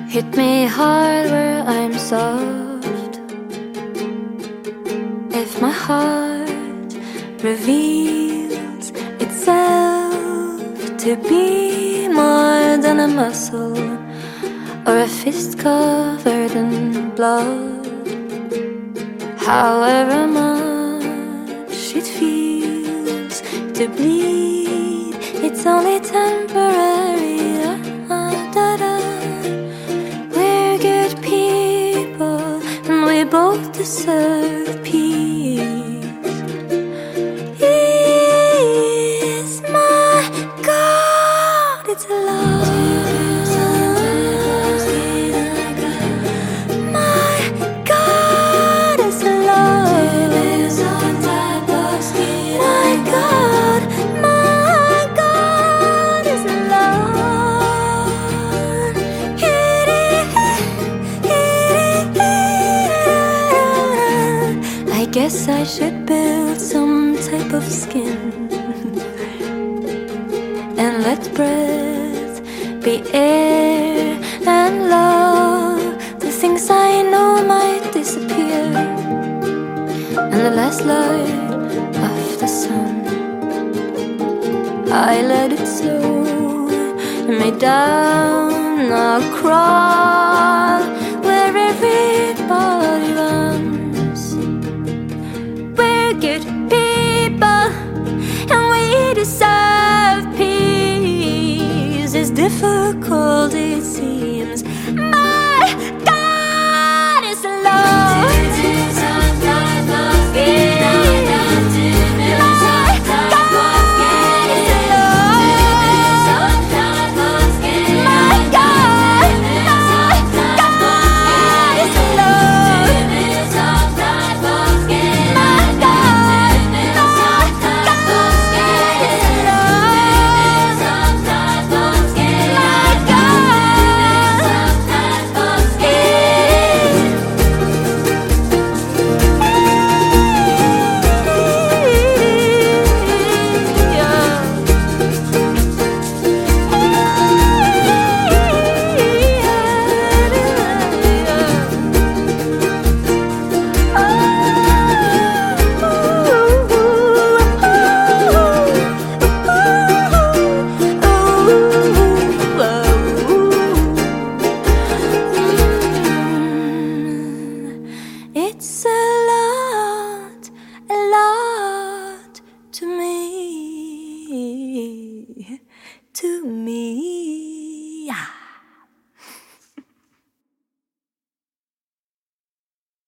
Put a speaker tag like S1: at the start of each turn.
S1: Hit me hard where I'm soft. If my heart reveals itself to be more than a muscle or a fist covered in blood, however much it feels to bleed, it's only temporary. We're good people and we both deserve peace. Is my God, it's a love. I guess I should build some type of skin and let breath be air and love. The things I know might disappear, and the last light of the sun, I let it slow me down. I'll crawl where everybody runs. Good people and we deserve peace. As difficult it seems, my God is love. It's a lot to me,